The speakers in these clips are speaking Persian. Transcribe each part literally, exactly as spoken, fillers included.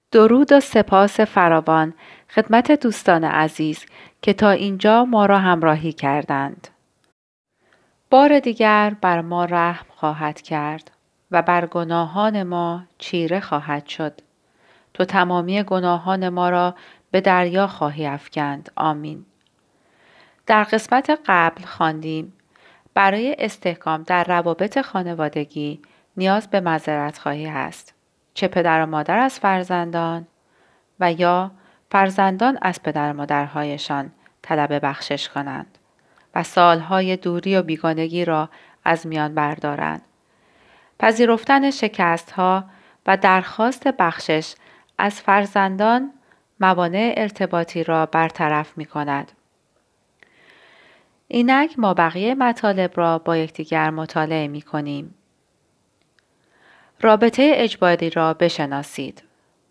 درود و سپاس فراوان خدمت دوستان عزیز که تا اینجا ما را همراهی کردند. بار دیگر بر ما رحم خواهد کرد و بر گناهان ما چیره خواهد شد. تو تمامی گناهان ما را به دریا خواهی افکند. آمین. در قسمت قبل خواندیم برای استحکام در روابط خانوادگی نیاز به معذرت خواهی هست. چه پدر و مادر از فرزندان و یا فرزندان از پدر و مادرهایشان طلب بخشش کنند و سالهای دوری و بیگانگی را از میان بردارند. پذیرفتن شکستها و درخواست بخشش از فرزندان موانع ارتباطی را برطرف می کند. اینک ما بقیه مطالب را با یکدیگر مطالعه می کنیم. رابطه اجباری را بشناسید.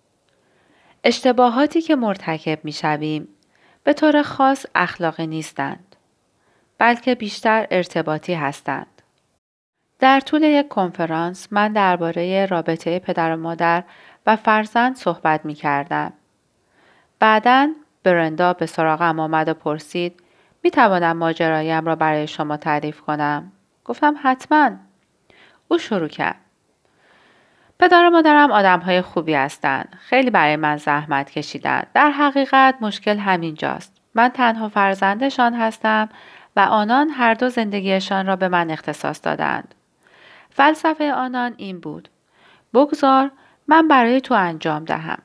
اشتباهاتی که مرتکب می شویم به طور خاص اخلاقی نیستند، بلکه بیشتر ارتباطی هستند. در طول یک کنفرانس من درباره رابطه پدر و مادر و فرزند صحبت می کردم. بعداً برندا به سراغم آمد و پرسید می توانم ماجرایم را برای شما تعریف کنم؟ گفتم حتماً. او شروع کرد. پدر و مادرم آدم‌های خوبی هستند. خیلی برای من زحمت کشیدند. در حقیقت مشکل همینجاست. من تنها فرزندشان هستم و آنان هر دو زندگیشان را به من اختصاص دادند. فلسفه آنان این بود: بگذار من برای تو انجام دهم.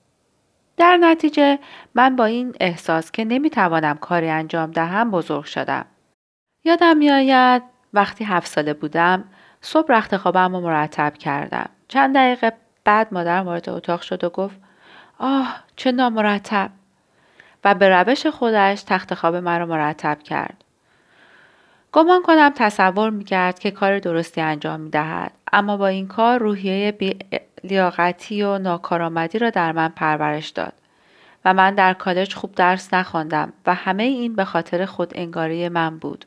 در نتیجه من با این احساس که نمیتوانم کاری انجام دهم بزرگ شدم. یادم میآید وقتی هفت ساله بودم صبح رخت خوابم را مرتب کردم. چند دقیقه بعد مادرم وارد اتاق شد و گفت آه چه نامرتب، و به روش خودش تخت خواب من را مرتب کرد. گمان کنم تصور میکرد که کار درستی انجام میدهد، اما با این کار روحیه بی‌لیاقتی و ناکارآمدی را در من پرورش داد و من در کالج خوب درس نخواندم و همه این به خاطر خود انگاری من بود.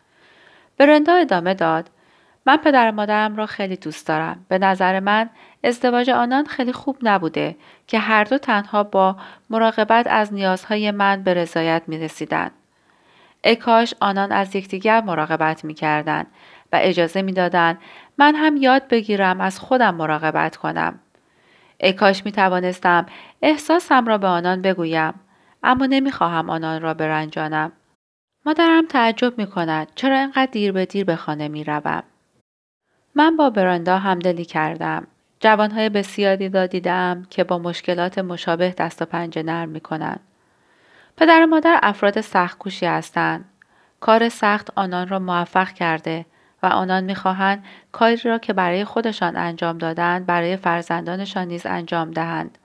برندا ادامه داد: من پدر و مادرم را خیلی دوست دارم. به نظر من ازدواج آنان خیلی خوب نبوده که هر دو تنها با مراقبت از نیازهای من به رضایت می رسیدند. ای کاش آنان از یکدیگر مراقبت می کردند و اجازه می دادند من هم یاد بگیرم از خودم مراقبت کنم. ای کاش می توانستم احساسم را به آنان بگویم، اما نمی خواهم آنان را برنجانم. مادرم تعجب می کند چرا اینقدر دیر به دیر به خانه می روم. من با برندا همدلی کردم. جوانهای بسیاری را دیدم که با مشکلات مشابه دست و پنجه نرم می کنند. پدر و مادر افراد سخت‌کوشی هستند. کار سخت آنان را موفق کرده و آنان می خواهند کاری را که برای خودشان انجام دادند برای فرزندانشان نیز انجام دهند.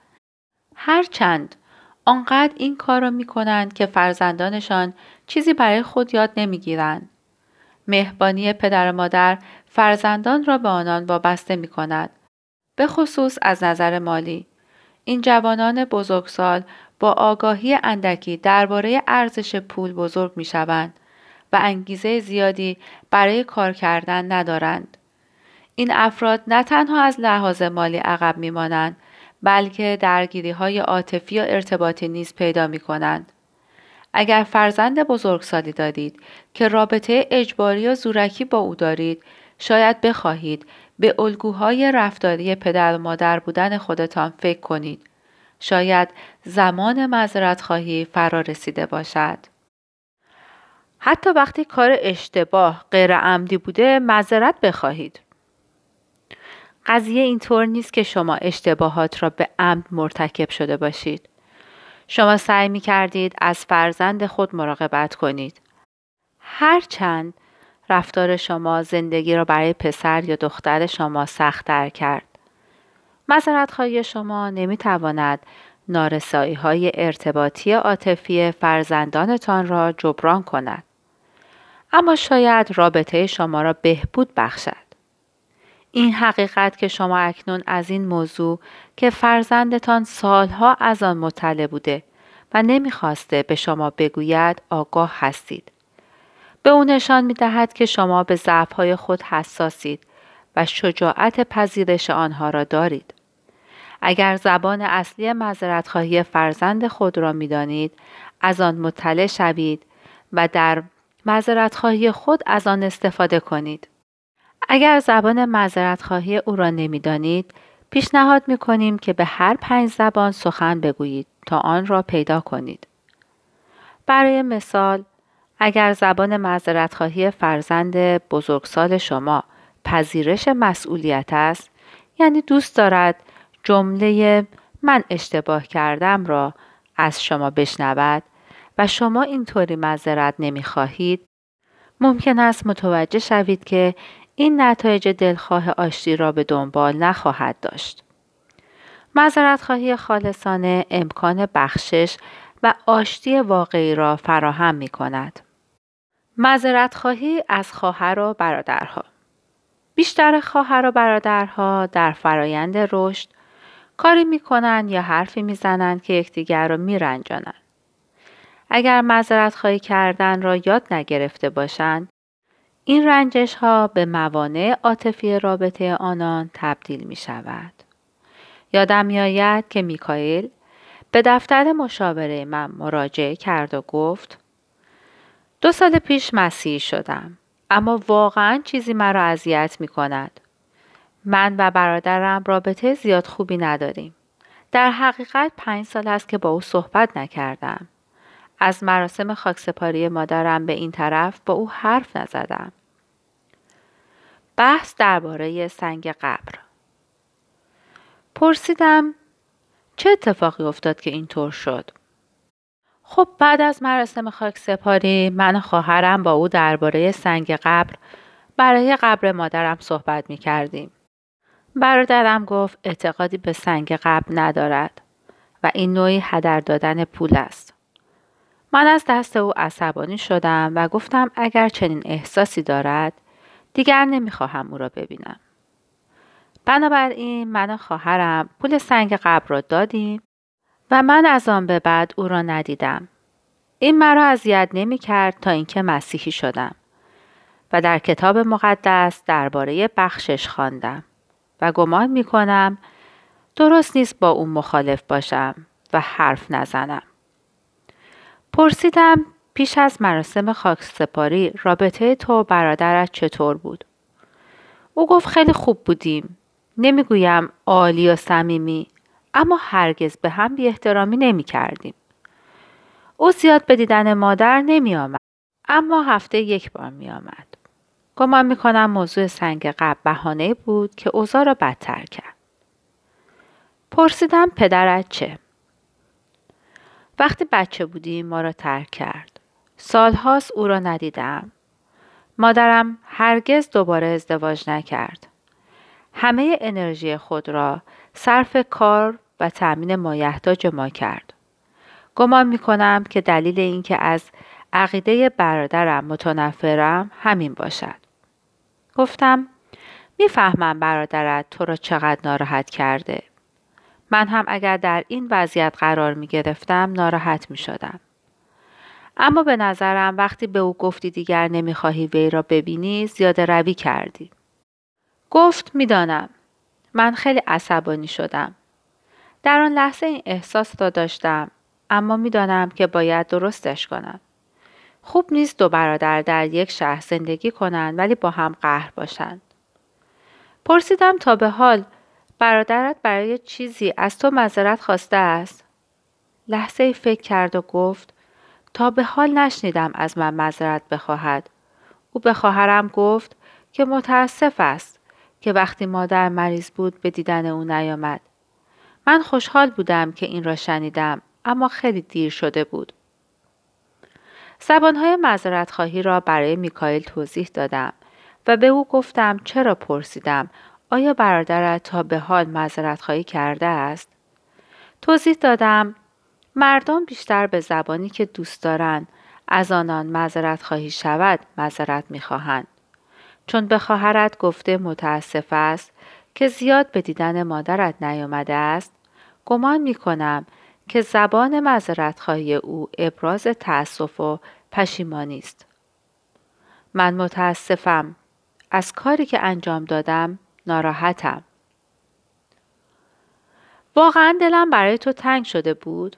هرچند آنقدر این کار را می کنند که فرزندانشان چیزی برای خود یاد نمی گیرند. مهربانی پدر و مادر فرزندان را به آنان وابسته می کند. به خصوص از نظر مالی. این جوانان بزرگسال با آگاهی اندکی درباره ارزش پول بزرگ می شوند و انگیزه زیادی برای کار کردن ندارند. این افراد نه تنها از لحاظ مالی عقب می مانند، بلکه درگیری های عاطفی و ارتباطی نیز پیدا می کنند. اگر فرزند بزرگسالی دارید که رابطه اجباری و زورکی با او دارید، شاید بخواهید به الگوهای رفتاری پدر و مادر بودن خودتان فکر کنید. شاید زمان معذرت خواهی فرا رسیده باشد. حتی وقتی کار اشتباه غیر عمدی بوده معذرت بخواهید. قضیه اینطور نیست که شما اشتباهات را به عمد مرتکب شده باشید. شما سعی می کردید از فرزند خود مراقبت کنید. هرچند رفتار شما زندگی را برای پسر یا دختر شما سخت‌تر کرد. معذرت خواهی شما نمی تواند نارسایی های ارتباطی عاطفی فرزندانتان را جبران کند. اما شاید رابطه شما را بهبود بخشد. این حقیقت که شما اکنون از این موضوع که فرزندتان سالها از آن مطلع بوده و نمیخواسته به شما بگوید آگاه هستید. به او نشان میدهد که شما به ضعف‌های خود حساسید و شجاعت پذیرش آنها را دارید. اگر زبان اصلی معذرت‌خواهی فرزند خود را می‌دانید، از آن مطلع شوید و در معذرت‌خواهی خود از آن استفاده کنید. اگر زبان معذرت‌خواهی او را نمی‌دانید، پیشنهاد می‌کنیم که به هر پنج زبان سخن بگویید تا آن را پیدا کنید. برای مثال، اگر زبان معذرت‌خواهی فرزند بزرگسال شما پذیرش مسئولیت است، یعنی دوست دارد جمله من اشتباه کردم را از شما بشنود و شما اینطوری معذرت نمی‌خواهید، ممکن است متوجه شوید که این نتایج دلخواه آشتی را به دنبال نخواهد داشت. معذرت‌خواهی خالصانه امکان بخشش و آشتی واقعی را فراهم می‌کند. معذرت‌خواهی از خواهر و برادرها. بیشتر خواهر و برادرها در فرایند رشد کاری می‌کنند یا حرفی می‌زنند که یکدیگر را می‌رنجانند. اگر معذرت‌خواهی کردن را یاد نگرفته باشند، این رنجش‌ها به موانع عاطفی رابطه آنان تبدیل می‌شود. یادم می‌آید که میکائیل به دفتر مشاوره من مراجعه کرد و گفت: دو سال پیش مسیحی شدم، اما واقعاً چیزی مرا اذیت می‌کند. من و برادرم رابطه زیاد خوبی نداریم. در حقیقت پنج سال است که با او صحبت نکردم. از مراسم خاکسپاری مادرم به این طرف با او حرف نزدم. بحث درباره سنگ قبر. پرسیدم چه اتفاقی افتاد که اینطور شد؟ خب بعد از مراسم خاکسپاری من و خواهرم با او درباره سنگ قبر برای قبر مادرم صحبت می کردیم. برادرم گفت اعتقادی به سنگ قبر ندارد و این نوعی هدر دادن پول است. من از دست او عصبانی شدم و گفتم اگر چنین احساسی دارد دیگر نمیخواهم او را ببینم. بنابراین من و خواهرم پول سنگ قبر را دادیم و من از آن به بعد او را ندیدم. این مرا اذیت نمی کرد تا اینکه مسیحی شدم و در کتاب مقدس درباره بخشش خواندم و گمان می کنم درست نیست با او مخالف باشم و حرف نزنم. پرسیدم پیش از مراسم خاکسپاری رابطه تو و برادرت چطور بود؟ او گفت خیلی خوب بودیم. نمیگویم عالی و صمیمی، اما هرگز به هم بی احترامی نمی کردیم. او زیاد به دیدن مادر نمی آمد، اما هفته یک بار می آمد. گمان می کنم موضوع سنگ قبر بهانه بود که اوضاع را بدتر کرد. پرسیدم پدرت چه؟ وقتی بچه بودیم ما را ترک کرد. سالهاست او را ندیدم. مادرم هرگز دوباره ازدواج نکرد. همه انرژی خود را صرف کار و تأمین مایحتاج ما کرد. گمان می کنم که دلیل این که از عقیده برادرم متنفرم همین باشد. گفتم میفهمم برادرت تو را چقدر ناراحت کرده. من هم اگر در این وضعیت قرار می گرفتم ناراحت می شدم. اما به نظرم وقتی به او گفتی دیگر نمی خواهی وی را ببینی زیاده روی کردی. گفت میدانم. من خیلی عصبانی شدم. در آن لحظه این احساس را داشتم، اما میدانم که باید درستش کنم. خوب نیست دو برادر در یک شهر زندگی کنند ولی با هم قهر باشند. پرسیدم تا به حال برادرت برای چیزی از تو معذرت خواسته است؟ لحظه ای فکر کرد و گفت تا به حال نشنیدم از من معذرت بخواهد. او به خواهرم گفت که متاسف است که وقتی مادر مریض بود به دیدن او نیامد. من خوشحال بودم که این را شنیدم، اما خیلی دیر شده بود. زبانهای معذرت خواهی را برای میکائیل توضیح دادم و به او گفتم چرا پرسیدم آیا برادرت تا به حال معذرت خواهی کرده است؟ توضیح دادم مردم بیشتر به زبانی که دوست دارند از آنان معذرت خواهی شود معذرت میخواهند. چون به خواهرت گفته متاسف است که زیاد به دیدن مادرت نیامده است، گمان میکنم که زبان معذرت خواهی او ابراز تأسف و پشیمانی است. من متاسفم. از کاری که انجام دادم ناراحتم. واقعا دلم برای تو تنگ شده بود.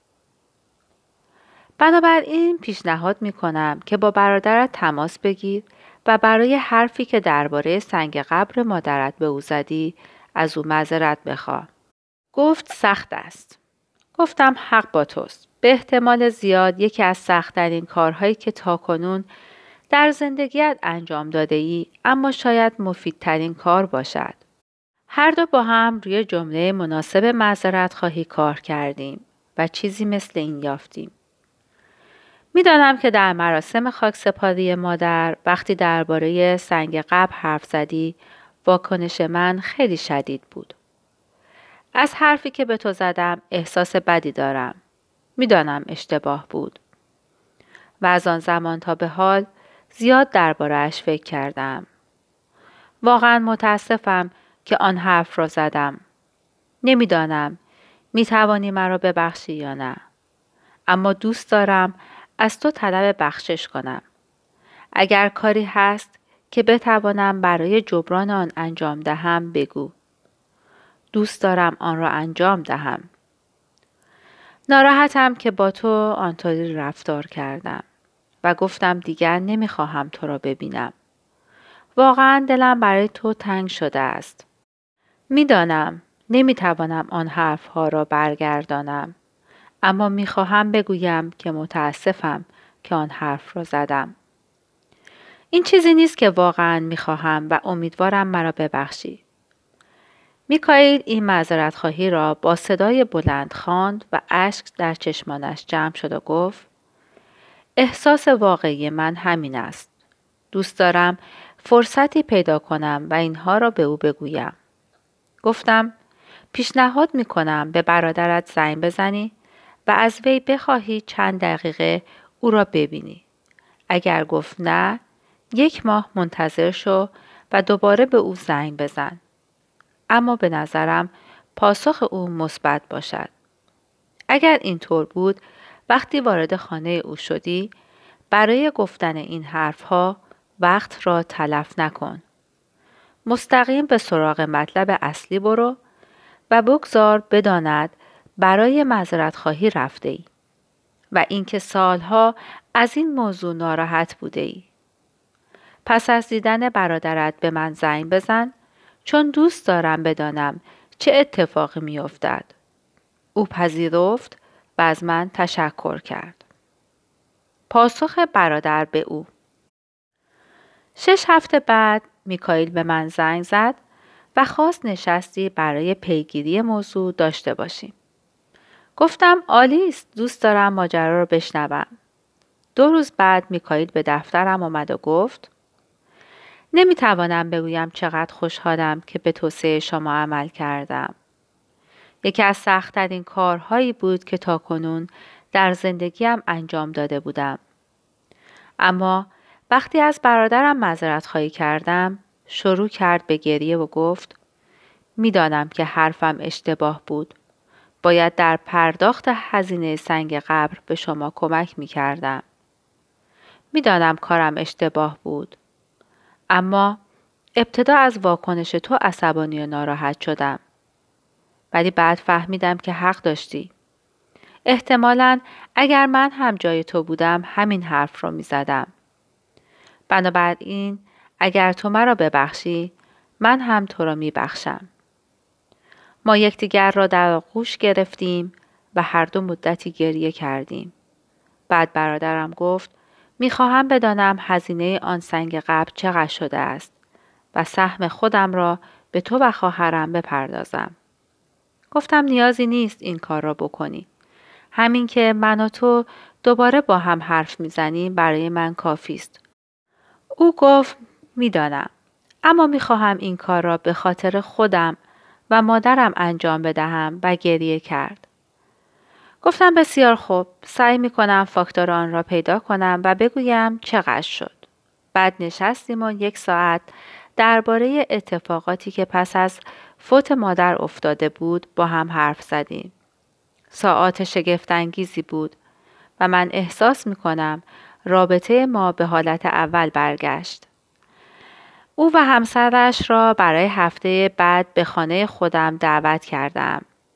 بنابراین پیشنهاد می کنم که با برادرت تماس بگیر و برای حرفی که درباره سنگ قبر مادرت به او زدی از او معذرت بخواه. گفت سخت است. گفتم حق با توست. به احتمال زیاد یکی از سخت‌ترین کارهایی که تاکنون در زندگیت انجام داده ای، اما شاید مفیدترین کار باشد. هر دو با هم روی جمله مناسب معذرت خواهی کار کردیم و چیزی مثل این یافتیم. میدانم که در مراسم خاکسپاری مادر وقتی درباره سنگ قبر حرف زدی، واکنش من خیلی شدید بود. از حرفی که به تو زدم احساس بدی دارم. میدانم اشتباه بود. و از آن زمان تا به حال زیاد درباره‌اش فکر کردم. واقعا متاسفم که آن حرف را زدم. نمیدانم می توانی مرا ببخشی یا نه. اما دوست دارم از تو طلب بخشش کنم. اگر کاری هست که بتوانم برای جبران آن انجام دهم بگو. دوست دارم آن را انجام دهم. ناراحتم که با تو آنطوری رفتار کردم و گفتم دیگر نمیخواهم تو را ببینم. واقعا دلم برای تو تنگ شده است. میدانم نمیتوانم آن حرفها را برگردانم، اما میخواهم بگویم که متاسفم که آن حرف را زدم. این چیزی نیست که واقعا میخواهم و امیدوارم مرا ببخشی. میکائیل این معذرت خواهی را با صدای بلند خواند و اشک در چشمانش جمع شد و گفت: احساس واقعی من همین است. دوست دارم فرصتی پیدا کنم و اینها را به او بگویم. گفتم پیشنهاد میکنم به برادرت زنگ بزنی و از وی بخواهی چند دقیقه او را ببینی. اگر گفت نه، یک ماه منتظر شو و دوباره به او زنگ بزن. اما به نظرم پاسخ او مثبت باشد. اگر اینطور بود، وقتی وارد خانه او شدی، برای گفتن این حرفها وقت را تلف نکن. مستقیم به سراغ مطلب اصلی برو و بگذار بداند برای معذرت خواهی رفته ای و اینکه سالها از این موضوع ناراحت بوده ای. پس از دیدن برادرت به من زنگ بزن، چون دوست دارم بدانم چه اتفاقی می افتد. او پذیرفت و از من تشکر کرد. پاسخ برادر به او: شش هفته بعد میکائیل به من زنگ زد و خواست نشستی برای پیگیری موضوع داشته باشیم. گفتم عالی است، دوست دارم ماجرا را بشنوم. دو روز بعد میکائیل به دفترم آمد و گفت: نمیتوانم بگویم چقدر خوشحالم که به توصیه شما عمل کردم. یکی از سخت‌ترین کارهایی بود که تاکنون در زندگیم انجام داده بودم. اما وقتی از برادرم معذرت خواهی کردم، شروع کرد به گریه و گفت: میدانم که حرفم اشتباه بود. باید در پرداخت هزینه سنگ قبر به شما کمک می کردم. میدانم کارم اشتباه بود. اما ابتدا از واکنش تو عصبانی و ناراحت شدم. ولی بعد فهمیدم که حق داشتی. احتمالاً اگر من هم جای تو بودم همین حرف رو می زدم. بنابراین اگر تو مرا ببخشی، من هم تو را می بخشم. ما یکدیگر را در آغوش گرفتیم و هر دو مدتی گریه کردیم. بعد برادرم گفت: می خواهم بدانم هزینه آن سنگ قبر چقدر شده است و سهم خودم را به تو و خواهرم بپردازم. گفتم نیازی نیست این کار را بکنی. همین که من و تو دوباره با هم حرف میزنیم برای من کافی است. او گفت: میدانم، اما میخواهم این کار را به خاطر خودم و مادرم انجام بدهم و گریه کرد. گفتم بسیار خوب، سعی میکنم فاکتور آن را پیدا کنم و بگویم چقدر شد. بعد نشستیم و یک ساعت درباره اتفاقاتی که پس از فوت مادر افتاده بود با هم حرف زدیم. ساعات شگفت انگیزی بود و من احساس میکنم رابطه ما به حالت اول برگشت. او و همسرش را برای هفته بعد به خانه خودم دعوت کردم.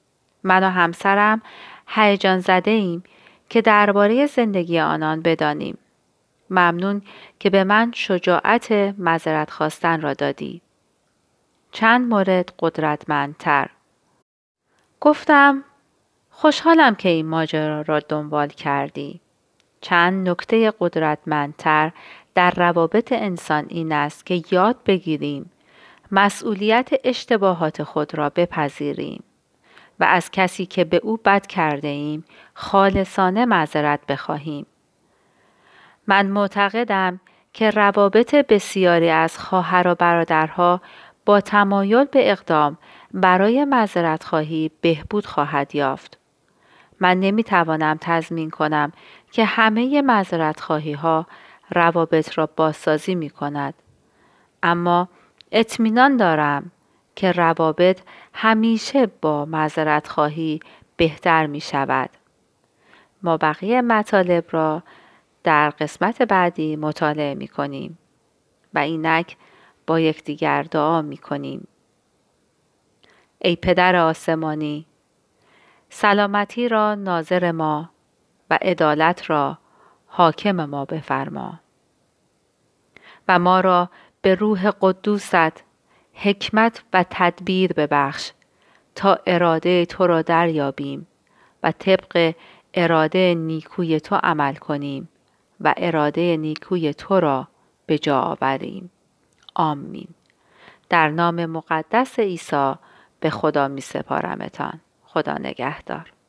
من و همسرم هیجان زده ایم که درباره زندگی آنان بدانیم. ممنون که به من شجاعت معذرت خواستن را دادی. چند مورد قدرتمندتر. گفتم خوشحالم که این ماجرا را دنبال کردی. چند نکته قدرتمندتر در روابط انسان این است که یاد بگیریم مسئولیت اشتباهات خود را بپذیریم و از کسی که به او بد کرده ایم خالصانه معذرت بخواهیم. من معتقدم که روابط بسیاری از خواهر و برادرها با تمایل به اقدام برای معذرت خواهی بهبود خواهد یافت. من نمیتوانم تضمین کنم که همه معذرت خواهی ها روابط را بازسازی می کند. اما اطمینان دارم که روابط همیشه با معذرت خواهی بهتر می شود. ما بقیه مطالب را در قسمت بعدی مطالعه می کنیم و اینک با یکدیگر دعا می کنیم. ای پدر آسمانی، سلامتی را ناظر ما و عدالت را حاکم ما بفرما و ما را به روح قدوست حکمت و تدبیر ببخش تا اراده تو را دریابیم و طبق اراده نیکوی تو عمل کنیم و اراده نیکوی تو را به جا آوریم. آمین. در نام مقدس عیسی به خدا می سپارمتان. خدا نگهدار.